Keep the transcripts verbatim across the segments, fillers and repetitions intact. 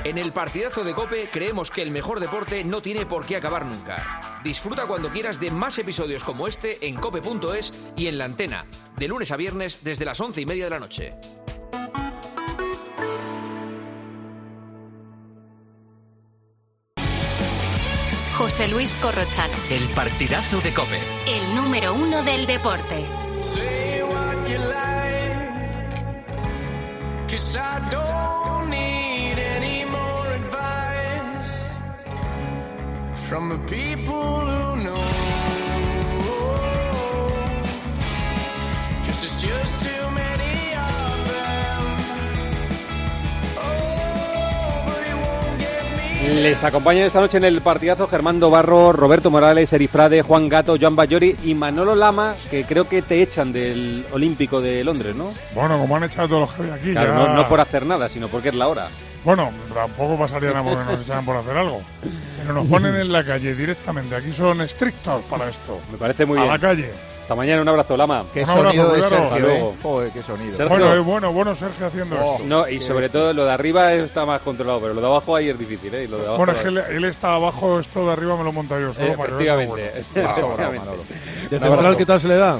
En el partidazo de COPE creemos que el mejor deporte no tiene por qué acabar nunca. Disfruta cuando quieras de más episodios como este en cope punto es y en La Antena, de lunes a viernes desde las once y media de la noche. José Luis Corrochano. El partidazo de COPE. El número uno del deporte. Say what you like, 'cause I don't need any more advice from the people who know, 'cause there's just too many of them. Oh, but it won't get me. Les acompañan esta noche en el partidazo Germán Barro, Roberto Morales, Erifrade, Juan Gato, Joan Bayori y Manolo Lama, que creo que te echan del Olímpico de Londres, ¿no? Bueno, como han echado todos los que hay aquí. Claro, ya... no, no por hacer nada, sino porque es la hora. Bueno, tampoco pasaría nada porque nos echaran por hacer algo. Pero nos ponen en la calle directamente. Aquí son estrictos para esto. Me parece muy a bien. A la calle. Hasta mañana, un abrazo, Lama. Qué Un sonido abrazo, de claro. Sergio, Hasta ¿eh? luego. Joder, qué sonido. Sergio. Bueno, es bueno, bueno Sergio haciendo Oh. esto. No, y sobre todo lo de arriba está más controlado, pero lo de abajo ahí es difícil, ¿eh? Y lo de abajo Bueno, es que él, él está abajo, esto de arriba me lo he montado yo solo. Para que veas algo Efectivamente. bueno. Ah, efectivamente. Manolo. ¿De central qué tal se le da?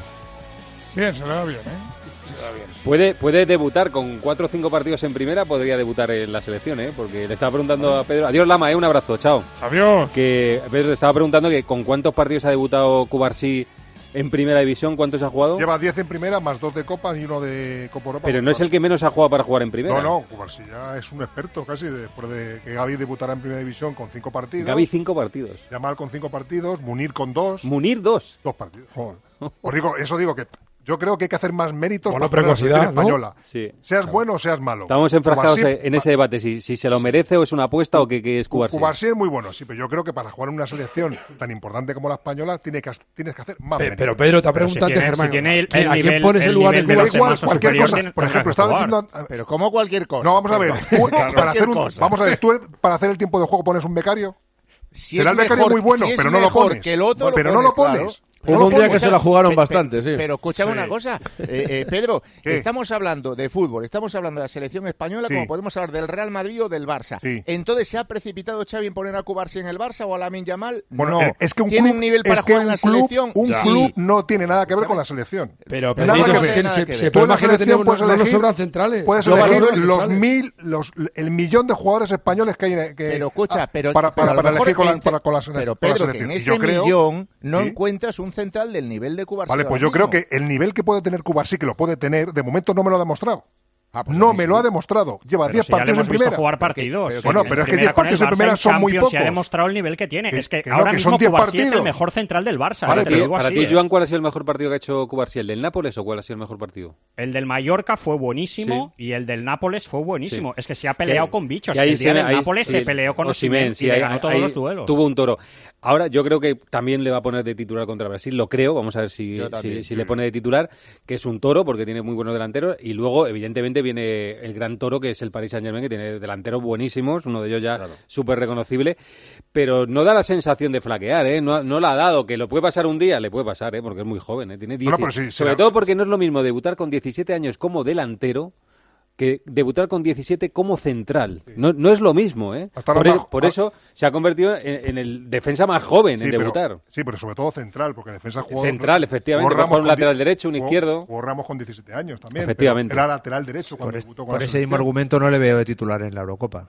Bien, se le da bien, ¿eh? Se le da bien. Puede, puede debutar con cuatro o cinco partidos en primera, podría debutar en la selección, ¿eh? Porque le estaba preguntando a Pedro. Adiós, Lama, ¿eh? Un abrazo, chao. Adiós. Que Pedro le estaba preguntando que con cuántos partidos ha debutado Cubarsí en primera división, ¿cuántos ha jugado? Lleva diez en primera, más dos de Copa y uno de Copa Europa. Pero no es el que menos ha jugado para jugar en primera. No, no, Cubarsí ya es un experto casi, después de que Gavi debutara en primera división con cinco partidos. Gavi cinco partidos. Yamal con cinco partidos, Munir con dos. Munir dos. Dos partidos. Joder. Os digo, eso digo que yo creo que hay que hacer más méritos Buena para jugar en la selección precocidad, ¿no? española. Sí. Seas bueno o seas malo. Estamos enfrascados Cubarsí- en ese debate, si, si se lo merece o es una apuesta o qué, qué es Cubarsí. Cubarsí es muy bueno, sí, pero yo creo que para jugar en una selección tan importante como la española tienes que, tienes que hacer más Pe- méritos. Pero Pedro, te ha Pero si preguntado antes, tiene- Germán. si tiene el- ¿quién- el ¿A quién nivel- pones el en lugar de nivel de Da los Cubarsí? igual, demás cualquier superior cosa. tiene- Por ejemplo, tendrá que estaba jugar. diciendo... Pero como cualquier cosa. No, vamos a ver. Pedro. Tú, para hacer Cualquier un, cosa. vamos a ver, tú para hacer el tiempo de juego pones un becario. Si Será es el becario mejor- muy bueno, si es pero no lo mejor pones. que el otro, lo pero no lo pones, pones. claro. Hubo No un lo día pones. que se la jugaron Pe- bastante, pe- sí. Pero escúchame Sí. una cosa, eh, eh, Pedro, ¿Qué? estamos hablando de fútbol, estamos hablando de la selección española, Sí. como podemos hablar del Real Madrid o del Barça. Sí. Entonces, ¿se ha precipitado Xavi en poner a Cubarsí en el Barça o a Lamine Yamal? Bueno, no. eh, es que un ¿Tiene club, un nivel para es que jugar en la un club- selección? Un Sí. club no tiene nada que ver con la selección. Pero, Nada Pedrito, que es ver. que Nada se, que se ver. Tú puede en la imaginar que selección no, no, puedes no nos elegir- sobran centrales. Puedes No elegir valoran los centrales. mil, los, el millón de jugadores españoles que hay en, que, Pero escucha, ah, pero, para, pero para, a lo para mejor elegir con la, entre- para- con la, sele- pero con la Pedro, que selección. en Y ese yo creo, millón no ¿sí? encuentras un central del nivel de Cubarsí. Vale, ahora pues yo mismo. creo que el nivel que puede tener Cubarsí, que lo puede tener, de momento no me lo ha demostrado. Ah, pues a No mí me sí. lo ha demostrado. Lleva Pero diez si ya le partidos hemos en visto primera. jugar partidos. Pero- bueno, En pero es que primera diez con el partidos en Barça primera son muy Champions, y ha pocos. demostrado el nivel que tiene. Que- es que, que no, ahora que mismo son diez Cubarsí es el partidos. mejor central del Barça. Vale, eh, te pero lo digo para así, ti, eh. Joan, ¿cuál ha sido el mejor partido que ha hecho Cubarsí? ¿El del Nápoles o cuál ha sido el mejor partido? El del Mallorca fue buenísimo y el del Nápoles fue buenísimo. Sí. Es que se ha peleado Que- con bichos. que ahí El día se- del ahí Nápoles sí, se peleó con Osimhen, Osimhen sí, y le ahí- ganó todos ahí los duelos. Tuvo un toro. Ahora yo creo que también le va a poner de titular contra Brasil, lo creo, vamos a ver si, Yo si, también. si le pone de titular, que es un toro porque tiene muy buenos delanteros, y luego evidentemente viene el gran toro que es el Paris Saint-Germain, que tiene delanteros buenísimos, uno de ellos ya Claro. súper reconocible, pero no da la sensación de flaquear, ¿eh? no, no la ha dado, que lo puede pasar un día, le puede pasar, ¿eh? Porque es muy joven, ¿eh? Tiene diez, Bueno, pero sí, sobre será- todo porque no es lo mismo debutar con diecisiete años como delantero que debutar con diecisiete como central. No, no es lo mismo, ¿eh? Hasta Por, ahora e- más- por eso se ha convertido en, en el defensa más joven Sí, en pero- debutar. sí, pero sobre todo central, porque defensa jugó... Central, efectivamente, jugó va a jugar un con lateral die- derecho, un jugó- izquierdo. Jugó Ramos con diecisiete años también. Efectivamente. pero Era lateral derecho cuando Por, es- debutó con por la ese mismo selección. argumento no le veo de titular en la Eurocopa.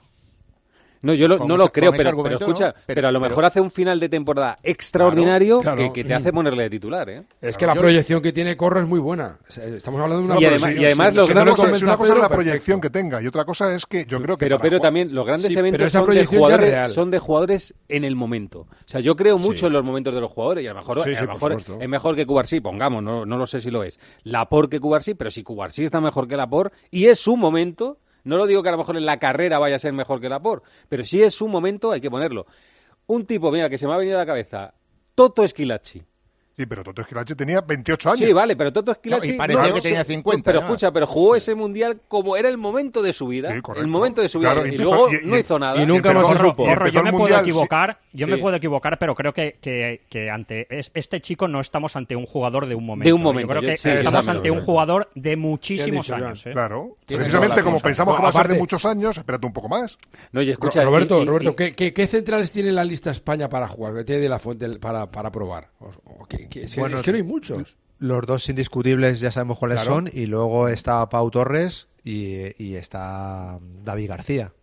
No, yo lo- Con no ese- lo creo, con ese pero, pero argumento, escucha, ¿no? pero, Pero- a lo pero- mejor hace un final de temporada extraordinario Claro, que, claro. que te hace ponerle de titular, ¿eh? Es que la Yo- proyección que tiene Corro es muy buena. O sea, estamos hablando de una Y además- proyección. y además Si- los si Si una no le grandes- cosa, si convence una a cosa es Pedro, la perfecto. proyección que tenga y otra cosa es que yo creo que Pero, para pero jugar- también los grandes Sí, pero eventos esa son de, proyección ya es jugadores, real. son de jugadores en el momento. O sea, yo creo mucho Sí. en los momentos de los jugadores y a lo mejor, Sí, a sí, lo por mejor supuesto. es mejor que Cubarsí, pongamos, no, no lo sé si lo es. Laporte que Cubarsí, pero si Cubarsí está mejor que Laporte y es su momento, no lo digo que a lo mejor en la carrera vaya a ser mejor que Laporte, pero si es su momento hay que ponerlo. Un tipo, mira, que se me ha venido a la cabeza, Toto Esquilachi. Sí, pero Toto Esquilachi tenía veintiocho años. Sí, vale, pero Toto Esquilachi... No, y parecía no, que se- tenía cincuenta, Pero además. escucha, pero jugó ese mundial como era el momento de su vida. Sí, correcto. el momento de su vida. Claro, y empezó- luego y- y- no hizo nada. y nunca empezó- más se no, supo. y Corro, yo empezó me el puedo mundial, sí. equivocar, yo Sí. me puedo equivocar, pero creo que, que, que ante es- este chico no estamos ante un jugador de un momento. De un ¿no? momento, Yo creo yo- que sí, estamos exactamente. ante un jugador de muchísimos ¿Qué has dicho, años. ¿eh? Claro. Tienes Precisamente toda la como razón. pensamos que Bueno, va a ser de aparte- muchos años, espérate un poco más. No, y escucha, Roberto, y- y- Roberto y- ¿qué, qué, qué centrales tiene en la lista España para jugar? ¿Qué tiene de la fuente para, para probar? O- o ¿qué- qué- es, que, Bueno, es que no hay muchos. Los dos indiscutibles ya sabemos cuáles Claro. son, y luego está Pau Torres y, y está David García.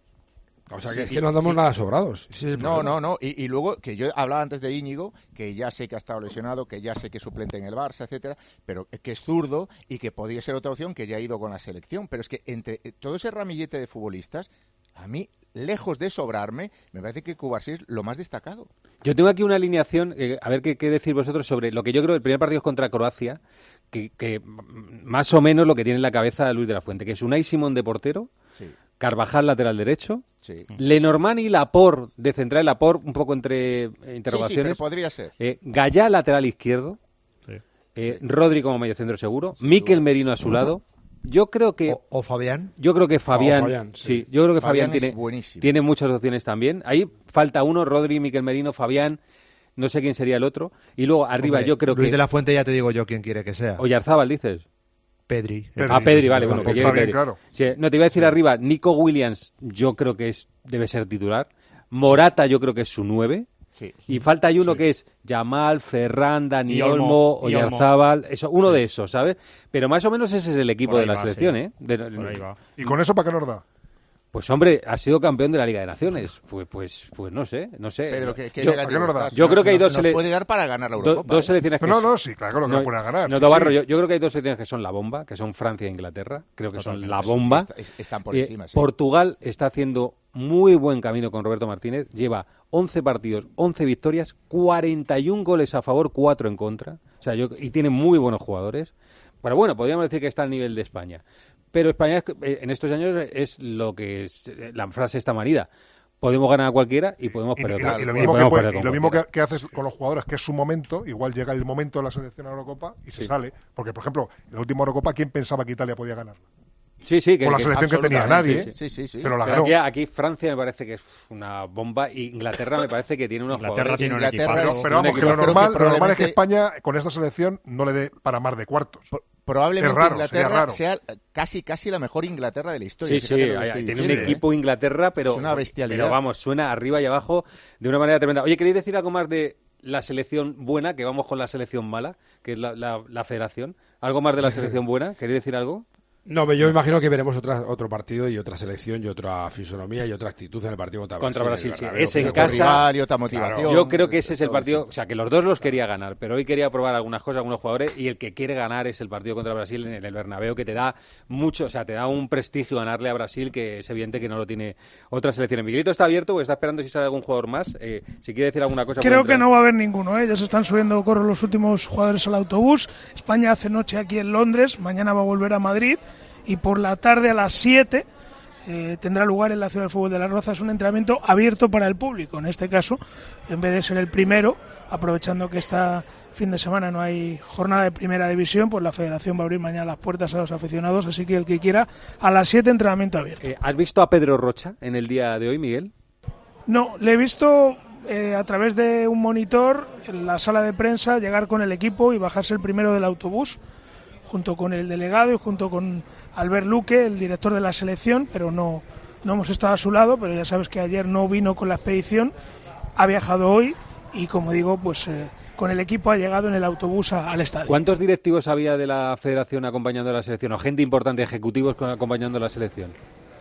O sea, Sí, que es y- que no andamos y- nada sobrados. Ese es el No, problema. no, no. Y, y luego, que yo hablaba antes de Íñigo, que ya sé que ha estado lesionado, que ya sé que es suplente en el Barça, etcétera, pero que es zurdo y que podría ser otra opción, que ya ha ido con la selección. Pero es que entre eh, todo ese ramillete de futbolistas, a mí, lejos de sobrarme, me parece que Cubarsí es lo más destacado. Yo tengo aquí una alineación, eh, a ver qué, qué decir vosotros sobre lo que yo creo el primer partido es contra Croacia, que, que mm, más o menos lo que tiene en la cabeza Luis de la Fuente, que es Unai Simón de portero, Sí, Carvajal lateral derecho, sí. Lenormand y Laporte de central, Laporte un poco entre eh, Sí, sí, pero interrogaciones, podría ser. eh, Gallá lateral izquierdo, Sí. eh, Rodri como medio centro seguro, Sin Mikel duda. Merino a su lado. Yo creo que O, o Fabián. yo creo que Fabián, Fabián, sí. sí. yo creo que Fabián, Fabián es tiene buenísimo. tiene muchas opciones también. Ahí falta uno, Rodri, Mikel Merino, Fabián, no sé quién sería el otro. Y luego arriba Hombre, yo creo Luis que de la Fuente ya te digo yo quién quiere que sea. Oyarzábal, dices. Pedri. Pedri. Ah, Pedri, vale, bueno, que Pues llegue está bien, Pedri. claro. Sí, no, te iba a decir arriba, Nico Williams, yo creo que es debe ser titular. Morata, yo creo que es su nueve. Sí. Y falta hay uno que es Yamal, Ferran, Dani Y Olmo, Olmo, y Olmo. Oyarzábal, eso, uno de esos, ¿sabes? Pero más o menos ese es el equipo Por de ahí la va, selección, sí. ¿eh? De- Por ahí va. ¿Y con eso para qué nos da? Pues hombre, ha sido campeón de la Liga de Naciones. Pues, pues, pues no sé, no sé. Pedro, ¿qué, qué yo, negativo ¿a qué nos da? estás? yo creo que hay Nos- dos nos sele- puede dar para ganar la do- Eurocopa. dos ¿eh? selecciones que No, es- no, sí, claro que lo puede ganar. No, sí, Tobarro, sí. yo, yo creo que hay dos selecciones que son la bomba, que son Francia e Inglaterra. Creo que son Totalmente, la sí, bomba. Est- est- están por Eh, encima, sí. Portugal está haciendo muy buen camino con Roberto Martínez. Lleva once partidos, once victorias, cuarenta y un goles a favor, cuatro en contra. O sea, yo, y tiene muy buenos jugadores. Pero bueno, podríamos decir que está al nivel de España. Pero España es- eh, en estos años es lo que es eh, la frase está manida. Podemos ganar a cualquiera y podemos Y, y perder lo- con- y lo y mismo, que, podemos puede- perder y con lo mismo que, cualquiera. que haces con los jugadores, que es su momento, igual llega el momento de la selección a la Eurocopa y se Sí. sale. Porque, por ejemplo, en la última Eurocopa, ¿quién pensaba que Italia podía ganarla? Sí, sí, que, Con la que- selección que tenía absolutamente, nadie, sí, sí, sí. pero la Pero ganó. aquí, aquí Francia me parece que es una bomba y Inglaterra me parece que tiene unos Inglaterra jugadores. tiene un Inglaterra equipazo. es- Pero vamos, un que lo equipo- creo normal, que lo normal es que probablemente- España con esta selección no le dé para más de cuartos. Pro- Probablemente Es raro, sería Inglaterra raro. sea casi casi la mejor Inglaterra de la historia. Sí, Fíjate sí, lo que hay- estoy tiene un diciendo, ¿eh? equipo Inglaterra, pero, Es una bestialidad. pero vamos, suena arriba y abajo de una manera tremenda. Oye, ¿queréis decir algo más de la selección buena, que vamos con la selección mala, que es la, la, la federación? ¿Algo más de la selección buena? ¿Queréis decir algo? No, pero yo imagino que veremos otra, otro partido y otra selección y otra fisonomía y otra actitud en el partido contra Brasil. Contra Brasil, el sí. Bernabéu, Es en que Otro casa. rival y otra motivación. Yo creo que ese es el Todo partido, esto. o sea, que los dos los quería ganar, pero hoy quería probar algunas cosas, algunos jugadores, y el que quiere ganar es el partido contra Brasil en el Bernabéu, que te da mucho, o sea, te da un prestigio ganarle a Brasil, que es evidente que no lo tiene otras selecciones. Miguelito está abierto, porque está esperando si sale algún jugador más. Eh, si quiere decir alguna cosa. Creo puede que entrar. no va a haber ninguno, ¿eh? Ya se están subiendo corro los últimos jugadores al autobús. España hace noche aquí en Londres, mañana va a volver a Madrid y por la tarde a las siete eh, tendrá lugar en la Ciudad del Fútbol de Las Rozas un entrenamiento abierto para el público. En este caso, en vez de ser el primero, aprovechando que esta fin de semana no hay jornada de primera división, pues la Federación va a abrir mañana las puertas a los aficionados, así que el que quiera, a las siete entrenamiento abierto. Eh, ¿Has visto a Pedro Rocha en el día de hoy, Miguel? No, le he visto eh, a través de un monitor en la sala de prensa llegar con el equipo y bajarse el primero del autobús, junto con el delegado y junto con Albert Luque, el director de la selección, pero no, no hemos estado a su lado, pero ya sabes que ayer no vino con la expedición, ha viajado hoy y, como digo, pues eh, con el equipo ha llegado en el autobús a- al estadio. ¿Cuántos directivos había de la federación acompañando a la selección? ¿O gente importante, ejecutivos con- acompañando a la selección?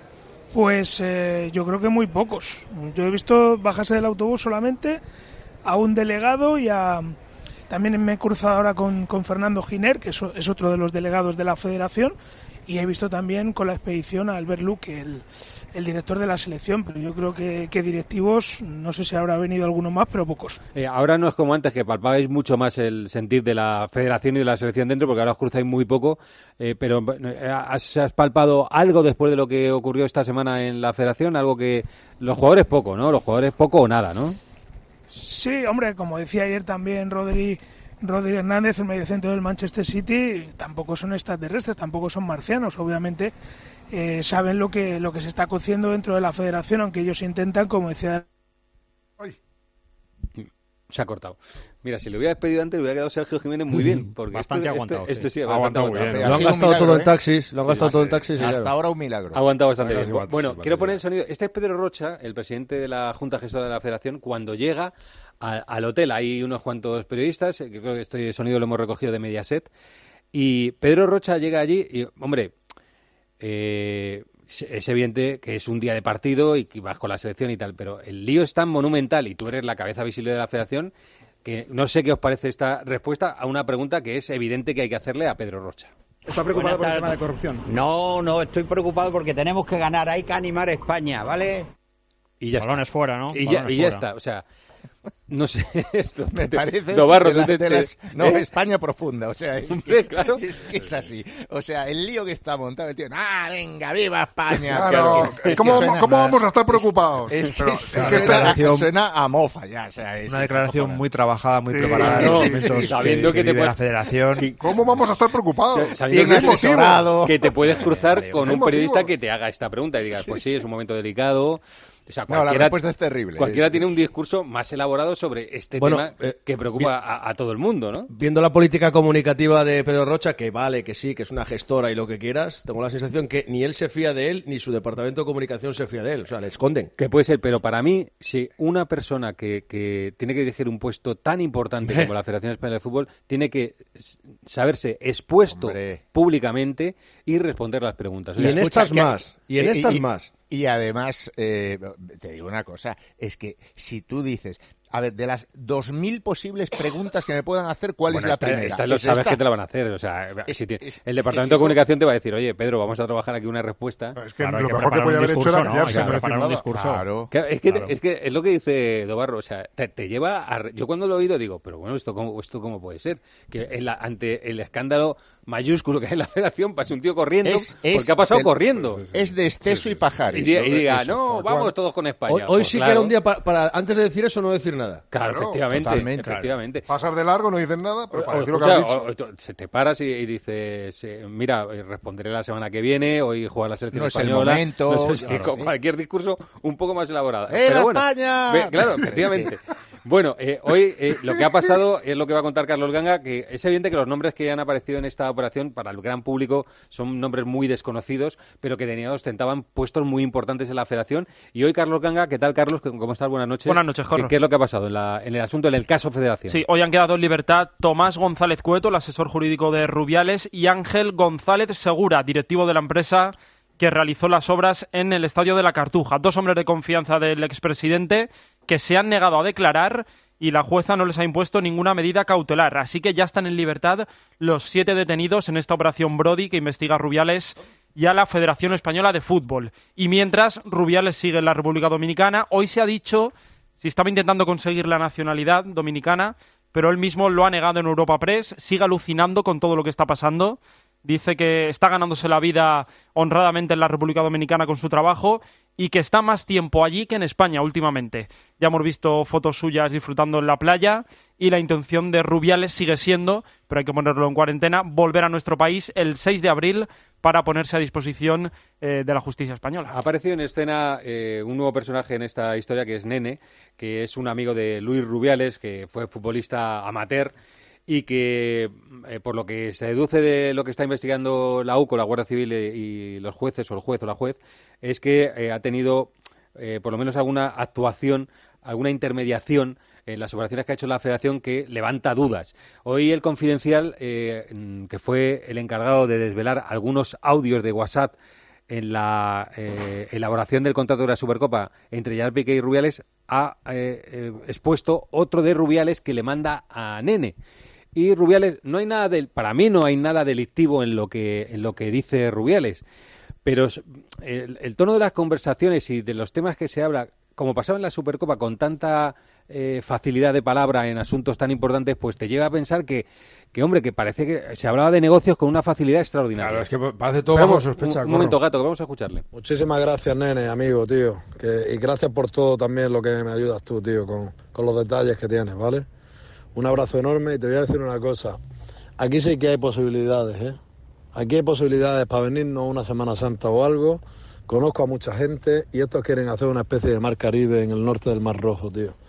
Pues eh, yo creo que muy pocos. Yo he visto bajarse del autobús solamente a un delegado y a... También me he cruzado ahora con, con Fernando Giner, que es, o- es otro de los delegados de la federación, y he visto también con la expedición a Albert Luque, el, el director de la selección, pero yo creo que, que directivos, no sé si habrá venido alguno más, pero pocos. Eh, ahora no es como antes, que palpabais mucho más el sentir de la federación y de la selección dentro, porque ahora os cruzáis muy poco, eh, pero eh, ¿has, has palpado algo después de lo que ocurrió esta semana en la federación? Algo que los jugadores poco, ¿no? Los jugadores poco o nada, ¿no? Sí, hombre, como decía ayer también Rodri, Rodri Hernández, el mediocentro del Manchester City, tampoco son extraterrestres, tampoco son marcianos, obviamente eh, saben lo que lo que se está cociendo dentro de la federación, aunque ellos intentan, como decía... Ay. Se ha cortado. Mira, si le hubiera despedido antes, le hubiera quedado Sergio Jiménez muy bien. Porque Bastante esto, aguantado, Esto, sí. esto sí, Ha bastante aguantado aguantado. bien. Lo han gastado todo en taxis, lo han Sí, gastado sí, todo en sí. taxis. y Hasta claro. ahora un milagro. Ha aguantado bastante Sí, bien. sí, sí, Bueno, sí, quiero sí. poner el sonido. Este es Pedro Rocha, el presidente de la Junta Gestora de la Federación, cuando llega a- al hotel. Hay unos cuantos periodistas, eh, que creo que este sonido lo hemos recogido de Mediaset. Y Pedro Rocha llega allí y, hombre, eh, es evidente que es un día de partido y que vas con la selección y tal, pero el lío es tan monumental y tú eres la cabeza visible de la Federación que no sé qué os parece esta respuesta a una pregunta que es evidente que hay que hacerle a Pedro Rocha. ¿Está preocupado por el tema de corrupción? No, no, estoy preocupado porque tenemos que ganar, hay que animar a España, ¿vale? Y ya Balones está. fuera, ¿no? Y ya, Balones y ya fuera. está, o sea, no sé, esto Me te- parece Dobarro, de la- tú te- de te- las- no, ¿eh? España profunda, o sea, es, Hombre, que, claro. es que es así. O sea, el lío que está montado el tío, ¡ah, venga, viva España! Claro, Es que- es que ¿cómo, suena ¿cómo más- vamos a estar preocupados? Es que, Pero, es- es que suena, declaración- suena a mofa ya, o sea, es, Una es declaración acojonante. muy trabajada, muy Sí, preparada. sí, en los sí, momentos sí, sabiendo que te vive puede- la Federación. ¿Cómo vamos a estar preocupados? Sabiendo Bien que- asesorado. que te puedes cruzar con Hay un periodista motivos. que te haga esta pregunta y digas, pues sí, es un momento delicado. O sea, No, la cualquiera, respuesta es terrible. cualquiera Es- tiene un es- discurso más elaborado sobre este Bueno, tema eh, que preocupa a, a todo el mundo, ¿no? Viendo la política comunicativa de Pedro Rocha, que vale, que sí, que es una gestora y lo que quieras, tengo la sensación que ni él se fía de él, ni su departamento de comunicación se fía de él. O sea, le esconden. Que puede ser, pero para mí, si una persona que, que tiene que dirigir un puesto tan importante como la Federación Española de Fútbol, tiene que s- saberse expuesto Hombre. públicamente y responder las preguntas. O Y sea, en Escucha, estas que- más, y en estas más. Y además, eh, te digo una cosa, es que si tú dices, a ver, de las dos mil posibles preguntas que me puedan hacer, ¿cuál bueno, es la esta, primera? esta lo ¿Es sabes esta? que te la van a hacer. O sea, Es- si te- es- el es Departamento que, de Comunicación te va a decir, oye, Pedro, vamos a trabajar aquí una respuesta. Es que Claro, hay lo que mejor que preparar podía un haber hecho discurso, era ¿no? callarse, Hay que no decir preparar un nada. discurso. Claro. Claro, es, que, Claro. es que es lo que dice Dobarro, o sea, te, te lleva a... re- Yo cuando lo he oído digo, pero bueno, ¿esto cómo, esto cómo puede ser? Que en la- ante el escándalo mayúsculo que hay en la Federación pase un tío corriendo, Es- es porque ha pasado del- corriendo. Es de Esteso y Pajares. Y diga, y ¿no? diga, Eso, no, tal vamos cual. todos con España. Hoy, hoy Pues sí que claro, era un día pa- para, antes de decir eso, no decir nada. Claro, Claro, efectivamente, totalmente. efectivamente. Pasar de largo, no dicen nada, pero O- para o decir lo que escucha, has dicho. o- o tú- se te paras y, y dices, eh, mira, eh, responderé la semana que viene, hoy juega la selección No es el española. momento, No sé si- claro, con sí. cualquier discurso un poco más elaborado. ¡Eh, Pero bueno, España! ve- claro, efectivamente. Bueno, eh, hoy eh, lo que ha pasado es lo que va a contar Carlos Ganga, que es evidente que los nombres que han aparecido en esta operación para el gran público son nombres muy desconocidos, pero que tenían, ostentaban puestos muy importantes en la Federación. Y hoy Carlos Ganga, ¿qué tal, Carlos? ¿Cómo estás? Buenas noches. Buenas noches, Jorge. ¿Qué, qué es lo que ha pasado en, la- en el asunto, en el caso Federación? Sí, hoy han quedado en libertad Tomás González Cueto, el asesor jurídico de Rubiales, y Ángel González Segura, directivo de la empresa que realizó las obras en el Estadio de la Cartuja. Dos hombres de confianza del expresidente que se han negado a declarar y la jueza no les ha impuesto ninguna medida cautelar. Así que ya están en libertad los siete detenidos en esta operación Brody que investiga a Rubiales y a la Federación Española de Fútbol. Y mientras Rubiales sigue en la República Dominicana, hoy se ha dicho si estaba intentando conseguir la nacionalidad dominicana, pero él mismo lo ha negado en Europa Press, sigue alucinando con todo lo que está pasando. Dice que está ganándose la vida honradamente en la República Dominicana con su trabajo y que está más tiempo allí que en España últimamente. Ya hemos visto fotos suyas disfrutando en la playa y la intención de Rubiales sigue siendo, pero hay que ponerlo en cuarentena, volver a nuestro país el seis de abril para ponerse a disposición eh, de la justicia española. Ha aparecido en escena eh, un nuevo personaje en esta historia que es Nene, que es un amigo de Luis Rubiales, que fue futbolista amateur y que, eh, por lo que se deduce de lo que está investigando la U C O, la Guardia Civil eh, y los jueces, o el juez o la juez, es que eh, ha tenido eh, por lo menos alguna actuación, alguna intermediación en las operaciones que ha hecho la Federación que levanta dudas. Hoy el Confidencial, eh, que fue el encargado de desvelar algunos audios de WhatsApp en la eh, elaboración del contrato de la Supercopa entre Gerard Piqué y Rubiales, ha eh, eh, expuesto otro de Rubiales que le manda a Nene. Y Rubiales, no hay nada del, para mí no hay nada delictivo en lo que en lo que dice Rubiales, pero el, el tono de las conversaciones y de los temas que se habla, como pasaba en la Supercopa con tanta eh, facilidad de palabra en asuntos tan importantes, pues te lleva a pensar que, que hombre, que parece que se hablaba de negocios con una facilidad extraordinaria. Claro, es que parece todo Pero bajo vamos, sospecha. Un, un momento, Gato, que vamos a escucharle. Muchísimas gracias, nene, amigo, tío. Que, y gracias por todo también lo que me ayudas tú, tío, con, con los detalles que tienes, ¿vale? Un abrazo enorme y te voy a decir una cosa. Aquí sí que hay posibilidades, ¿eh? Aquí hay posibilidades para venirnos una Semana Santa o algo. Conozco a mucha gente y estos quieren hacer una especie de mar Caribe en el norte del Mar Rojo, tío.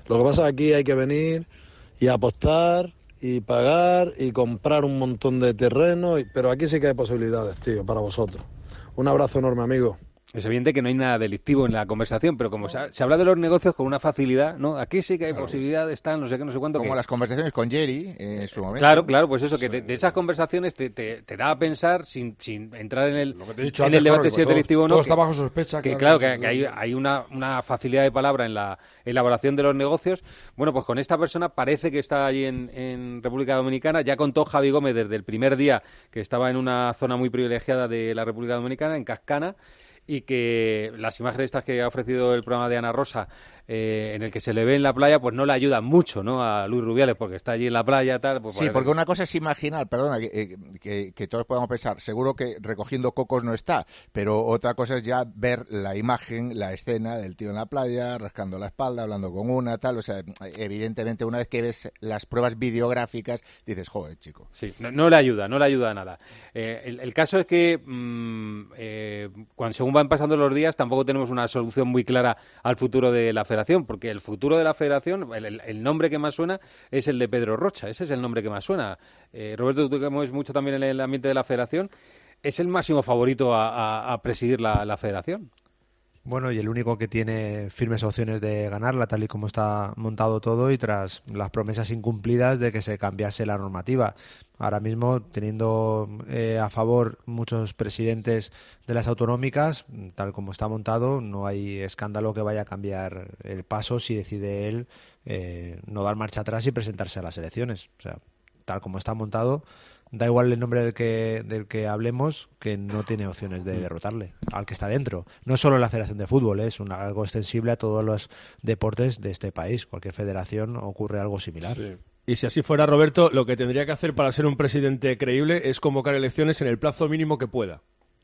Lo que pasa es que aquí hay que venir y apostar y pagar y comprar un montón de terreno, y- pero aquí sí que hay posibilidades, tío, para vosotros. Un abrazo enorme, amigo. Es evidente que no hay nada delictivo en la conversación, pero como se, ha- se habla de los negocios con una facilidad, ¿no? Aquí sí que hay posibilidades, están, no sé qué, no sé cuánto. Como que... las conversaciones con Jerry eh, en su momento. Claro, claro, pues eso, que de, de esas conversaciones te, te, te da a pensar, sin, sin entrar en el, te he dicho en antes, el debate claro, si que es todo- delictivo o no. todo que- está bajo sospecha, Que, claro, claro, que, que hay, hay una, una facilidad de palabra en la elaboración de los negocios. Bueno, pues con esta persona parece que está allí en, en República Dominicana. Ya contó Javi Gómez desde el primer día que estaba en una zona muy privilegiada de la República Dominicana, en Cascana, y que las imágenes estas que ha ofrecido el programa de Ana Rosa, eh, en el que se le ve en la playa, pues no le ayudan mucho, ¿no?, a Luis Rubiales, porque está allí en la playa, tal. Pues Sí, parece- porque una cosa es imaginar, perdona, que, eh, que, que todos podamos pensar, seguro que recogiendo cocos no está, pero otra cosa es ya ver la imagen, la escena del tío en la playa, rascando la espalda, hablando con una, tal, o sea, evidentemente una vez que ves las pruebas videográficas, dices, joder, chico. Sí, no, no le ayuda, no le ayuda a nada. Eh, el, el caso es que, mm, eh, cuando según van pasando los días, tampoco tenemos una solución muy clara al futuro de la federación, porque el futuro de la federación, el, el- el nombre que más suena es el de Pedro Rocha, ese es el nombre que más suena. Eh, Roberto, tú que mueves mucho también en el ambiente de la federación, ¿es el máximo favorito a, a- a presidir la, la federación? Bueno, y el único que tiene firmes opciones de ganarla, tal y como está montado todo, y tras las promesas incumplidas de que se cambiase la normativa. Ahora mismo, teniendo eh, a favor muchos presidentes de las autonómicas, tal como está montado, no hay escándalo que vaya a cambiar el paso si decide él eh, no dar marcha atrás y presentarse a las elecciones. O sea, tal como está montado, da igual el nombre del que del que hablemos, que no tiene opciones de derrotarle al que está dentro. No solo la Federación de Fútbol, es un, algo extensible a todos los deportes de este país. Cualquier federación ocurre algo similar. Y si así fuera, Roberto, lo que tendría que hacer para ser un presidente creíble es convocar elecciones en el plazo mínimo que pueda.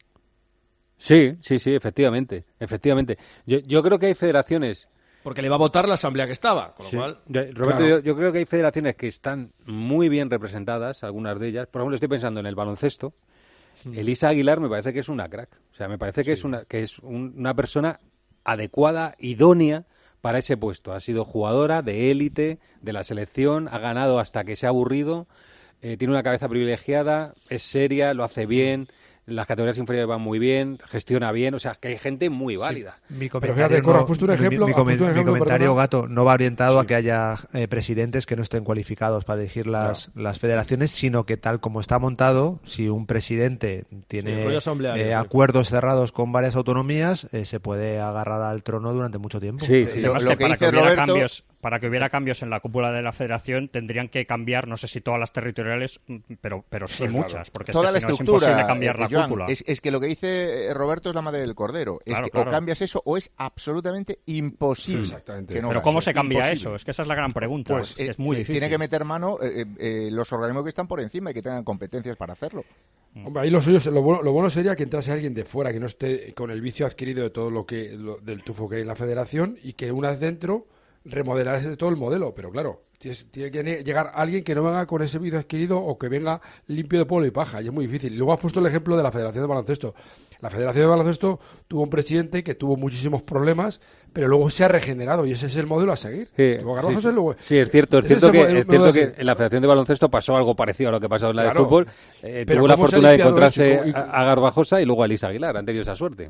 Sí, sí, sí, efectivamente, efectivamente. Yo, yo creo que hay federaciones... Porque le va a votar la asamblea que estaba, con lo Sí. cual... Yo- Roberto, Claro. yo, yo creo que hay federaciones que están muy bien representadas, algunas de ellas. Por ejemplo, estoy pensando en el baloncesto. Elisa Aguilar me parece que es una crack. O sea, me parece que es una que es un- una persona adecuada, idónea para ese puesto. Ha sido jugadora de élite de la selección, ha ganado hasta que se ha aburrido, eh, tiene una cabeza privilegiada, es seria, lo hace bien. Las categorías inferiores van muy bien, gestiona bien, o sea, que hay gente muy válida. Mi Pero fíjate, Coro, has puesto un mi- ejemplo- mi, has puesto un mi ejemplo, comentario, perdona. Gato, no va orientado a que haya eh, presidentes que no estén cualificados para elegir las, las federaciones, sino que tal como está montado, si un presidente Sí, el tiene rollo asambleario, eh, sí. acuerdos cerrados con varias autonomías, eh, se puede agarrar al trono durante mucho tiempo. El tema es que para que hubiera cambios, para que hubiera cambios en la cúpula de la federación tendrían que cambiar, no sé si todas las territoriales, mm, pero, pero sí Pues claro. muchas, porque Toda es la que si no es estructura, imposible cambiar eh, la Joan, cúpula. Es, es que lo que dice eh, Roberto es la madre del cordero. Es Claro, que claro. o cambias eso o es absolutamente imposible. Exactamente. que no Pero pase. ¿cómo se cambia Imposible. eso? Es que esa es la gran pregunta. Pues es, que eh, es muy eh, difícil. Tiene que meter mano eh, eh, los organismos que están por encima y que tengan competencias para hacerlo. Hombre, ahí lo, suyo, lo, bueno, lo bueno sería que entrase alguien de fuera que no esté con el vicio adquirido de todo lo que lo- del tufo que hay en la federación, y que una vez dentro remodelase todo el modelo. Pero claro, tienes- tiene que ne- llegar alguien que no venga con ese vicio adquirido o que venga limpio de polvo y paja, y es muy difícil. Y luego has puesto el ejemplo de la Federación de Baloncesto. La Federación de Baloncesto tuvo un presidente que tuvo muchísimos problemas, pero luego se ha regenerado, y ese es el modelo a seguir. Sí, Estuvo Garbajosa sí, sí. y luego- Sí, es cierto, es Ese cierto el que, modelo- es cierto modelo a que seguir. en la Federación de Baloncesto pasó algo parecido a lo que ha pasado en la Claro. de fútbol. Eh, Pero tuvo la ¿cómo se ha fortuna de limpiado encontrarse eso? Y- a, a Garbajosa y luego a Elisa Aguilar, han tenido esa suerte.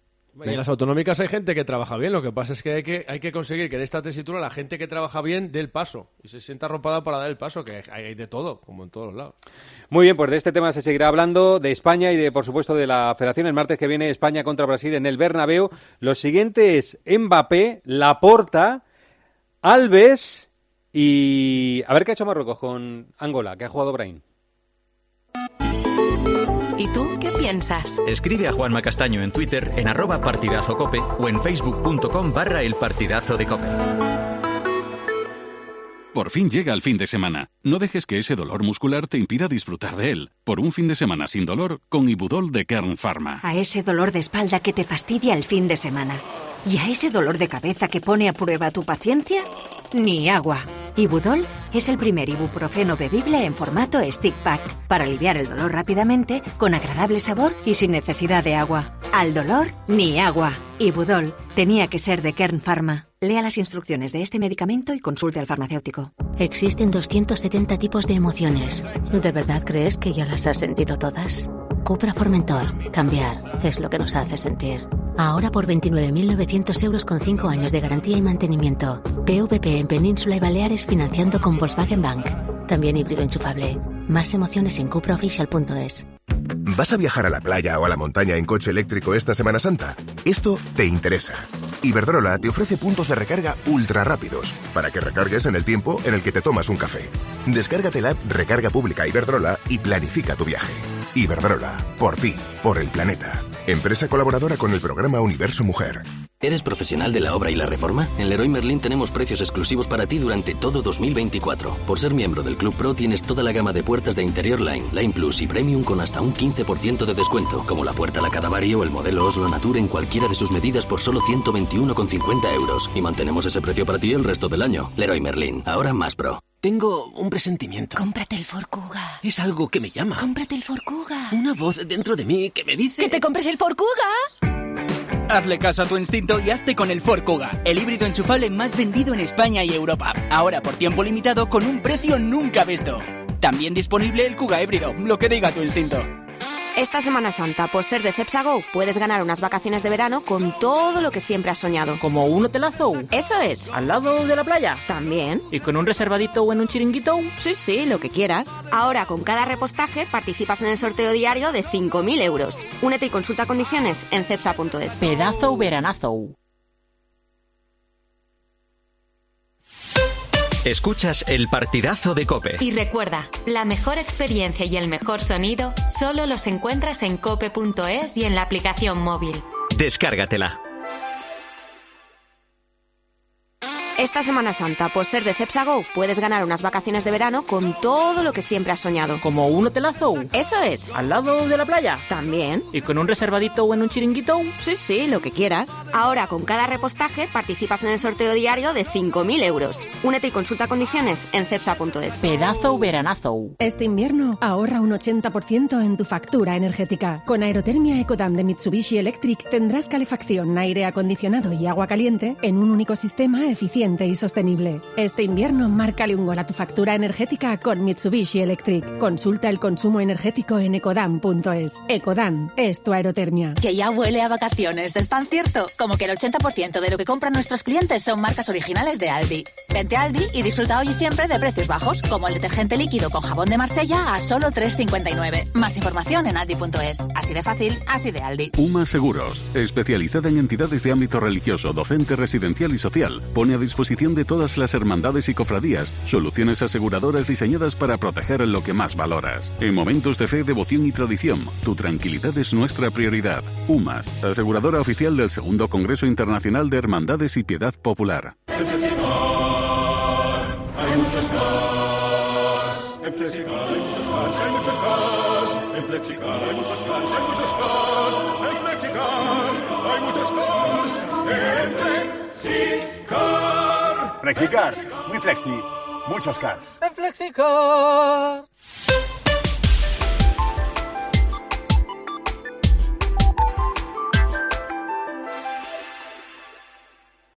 Y en las autonómicas hay gente que trabaja bien, lo que pasa es que hay que, hay que conseguir que en esta tesitura la gente que trabaja bien dé el paso y se sienta arropada para dar el paso, que hay, hay de todo, como en todos los lados. Muy bien, pues de este tema se seguirá hablando, de España y de, por supuesto, de la Federación. El martes que viene España contra Brasil en el Bernabéu. Lo siguiente es Mbappé, Laporta, Alves y... A ver qué ha hecho Marruecos con Angola, que ha jugado Brahim. ¿Y tú qué piensas? Escribe a Juanma Castaño en Twitter en arroba partidazo cope o en facebook.com barra el partidazo de cope. Por fin llega el fin de semana. No dejes que ese dolor muscular te impida disfrutar de él. Por un fin de semana sin dolor, con Ibudol de Kern Pharma. A ese dolor de espalda que te fastidia el fin de semana. ¿Y a ese dolor de cabeza que pone a prueba tu paciencia? Ni agua. Ibudol Es el primer ibuprofeno bebible en formato stick pack para aliviar el dolor rápidamente, con agradable sabor y sin necesidad de agua. Al dolor, ni agua. Ibudol tenía que ser de Kern Pharma. Lea las instrucciones de este medicamento y consulte al farmacéutico. Existen doscientos setenta tipos de emociones. ¿De verdad crees que ya las has sentido todas? Cupra Formentor. Cambiar es lo que nos hace sentir. Ahora por veintinueve mil novecientos euros con cinco años de garantía y mantenimiento. P V P en Península y Baleares financiando con Volkswagen Bank. También híbrido enchufable. Más emociones en cupra oficial punto es. ¿Vas a viajar a la playa o a la montaña en coche eléctrico esta Semana Santa? Esto te interesa. Iberdrola te ofrece puntos de recarga ultra rápidos para que recargues en el tiempo en el que te tomas un café. Descárgate la app Recarga Pública Iberdrola y planifica tu viaje. Iberdrola, por ti, por el planeta. Empresa colaboradora con el programa Universo Mujer. ¿Eres profesional de la obra y la reforma? En Leroy Merlin tenemos precios exclusivos para ti durante todo dos mil veinticuatro. Por ser miembro del Club Pro tienes toda la gama de puertas de interior Line, Line Plus y Premium con hasta un quince por ciento de descuento, como la puerta La Cadavari o el modelo Oslo Nature en cualquiera de sus medidas por solo ciento veintiuno con cincuenta euros. Y mantenemos ese precio para ti el resto del año. Leroy Merlin, ahora más pro. Tengo un presentimiento. Cómprate el Ford Kuga. Es algo que me llama. Cómprate el Ford Kuga. Una voz dentro de mí que me dice... ¡Que te compres el Ford Kuga! Hazle caso a tu instinto y hazte con el Ford Kuga, el híbrido enchufable más vendido en España y Europa. Ahora por tiempo limitado con un precio nunca visto. También disponible el Kuga híbrido, lo que diga tu instinto. Esta Semana Santa, por ser de Cepsa Go, puedes ganar unas vacaciones de verano con todo lo que siempre has soñado. ¿Como un hotelazo? Eso es. ¿Al lado de la playa? También. ¿Y con un reservadito o en un chiringuito? Sí, sí, lo que quieras. Ahora, con cada repostaje, participas en el sorteo diario de cinco mil euros. Únete y consulta condiciones en cepsa punto es. Pedazo veranazo. Escuchas el partidazo de COPE. Y recuerda, la mejor experiencia y el mejor sonido solo los encuentras en cope punto es y en la aplicación móvil. Descárgatela. Esta Semana Santa, por ser de Cepsa Go, puedes ganar unas vacaciones de verano con todo lo que siempre has soñado. ¿Como un hotelazo? Eso es. ¿Al lado de la playa? También. ¿Y con un reservadito o en un chiringuito? Sí, sí, lo que quieras. Ahora, con cada repostaje, participas en el sorteo diario de cinco mil euros. Únete y consulta condiciones en cepsa punto es. Pedazo veranazo. Este invierno, ahorra un ochenta por ciento en tu factura energética. Con Aerotermia Ecodan de Mitsubishi Electric tendrás calefacción, aire acondicionado y agua caliente en un único sistema eficiente y sostenible. Este invierno, márcale un gol a tu factura energética con Mitsubishi Electric. Consulta el consumo energético en ecodan punto es. Ecodan es tu aerotermia. Que ya huele a vacaciones, ¿es tan cierto? Como que el ochenta por ciento de lo que compran nuestros clientes son marcas originales de Aldi. Vente a Aldi y disfruta hoy y siempre de precios bajos, como el detergente líquido con jabón de Marsella a solo tres cincuenta y nueve. Más información en aldi punto es. Así de fácil, así de Aldi. UMA Seguros, especializada en entidades de ámbito religioso, docente, residencial y social, pone a disposición de todas las hermandades y cofradías soluciones aseguradoras diseñadas para proteger lo que más valoras. En momentos de fe, devoción y tradición, tu tranquilidad es nuestra prioridad. UMAS, aseguradora oficial del segundo Congreso Internacional de Hermandades y Piedad Popular. En Flexicar hay muchos cars. En Flexicar hay muchos cars, hay muchos cars. En Flexicar hay muchos cars, hay muchos cars. En Flexicar hay muchos cars. En Flexicar. Flexicar, muy flexi, muchos cars. En Flexicar.